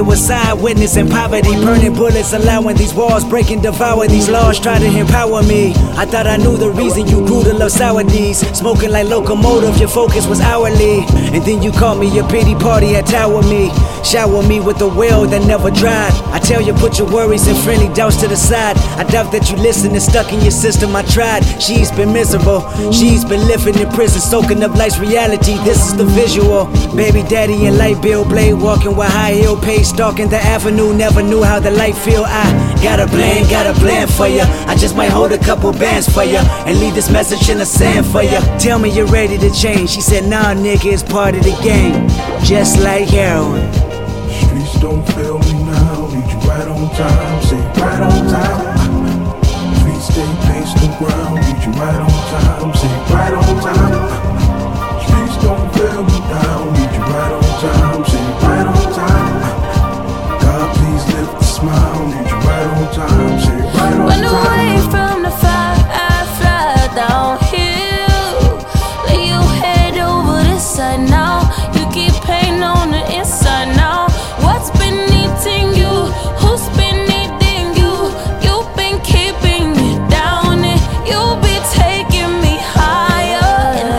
it was side witness and poverty, burning bullets, allowing these walls break and devour these laws, try to empower me. I thought I knew the reason you grew to love sour D's, smoking like locomotive, your focus was hourly. And then you called me your pity party at Tower Me, shower me with the well that never dried. I tell you put your worries and friendly doubts to the side. I doubt that you listen, it's stuck in your system. I tried, she's been miserable, she's been living in prison, soaking up life's reality. This is the visual, baby daddy and light bill blade, walking with high heel pace, stalking the avenue, never knew how the light feel. I got a plan for ya. I just might hold a couple bands for ya and leave this message in the sand for ya. Tell me you're ready to change. She said nah nigga, it's part of the game, just like heroin. Streets don't fail me now, need you right on time, say right on time. Feet stay paced the ground, need you right on time, say right on time. Streets don't fail me now, need you right on time, say right on time. God please lift the smile, need you right on time, say right on time. Run away from the fire, I fly downhill. Lay your head over this side now. You keep pain on the inside now. What's been eating you? Who's been eating you? You've been keeping me down and you'll be taking me higher and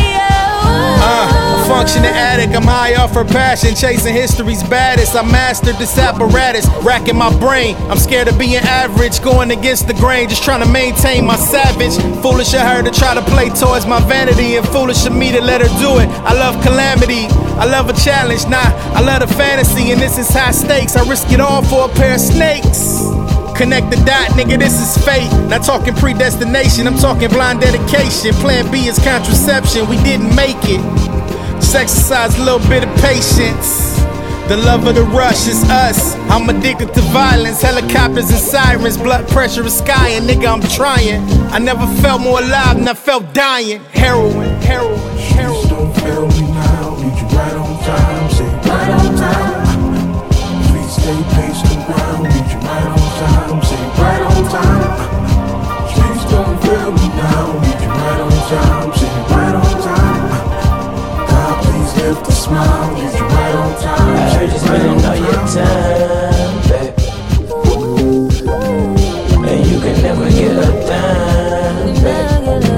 higher. Functioning addict, I'm high off her passion, chasing history's baddest. I mastered this apparatus, racking my brain. I'm scared of being average, going against the grain, just trying to maintain my savage. Foolish of her to try to play towards my vanity, and foolish of me to let her do it. I love calamity, I love a challenge, nah, I love a fantasy, and this is high stakes. I risk it all for a pair of snakes. Connect the dot, nigga, this is fate. Not talking predestination, I'm talking blind dedication. Plan B is contraception, we didn't make it. Just exercise a little bit of patience. The love of the rush is us. I'm addicted to violence, helicopters and sirens. Blood pressure is skying, nigga, I'm trying. I never felt more alive than I felt dying. Heroin, heroin, heroin. Streets don't fail me now, need you right on time, say right on time. Feet stay paced the ground, need you right on time, say right on time. Streets don't fail me now, need you right on time, say right on time. God please lift the smile, need you right on time. I just really know your time, baby, and you can never get a dime, baby.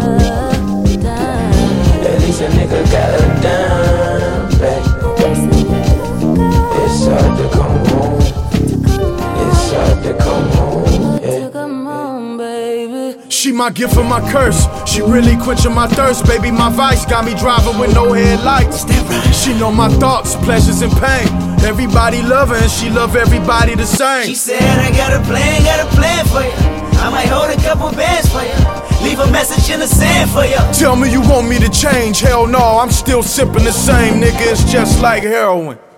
At least a nigga got a dime, baby. It's hard to come home, it's hard to come home, yeah. Come on, baby. She my gift and my curse. She really quenching my thirst, baby. My vice got me driving with no headlights. She know my thoughts, pleasures and pain. Everybody love her and she love everybody the same. She said I got a plan for you. I might hold a couple bands for you, leave a message in the sand for you. Tell me you want me to change, hell no, I'm still sipping the same, nigga, it's just like heroin.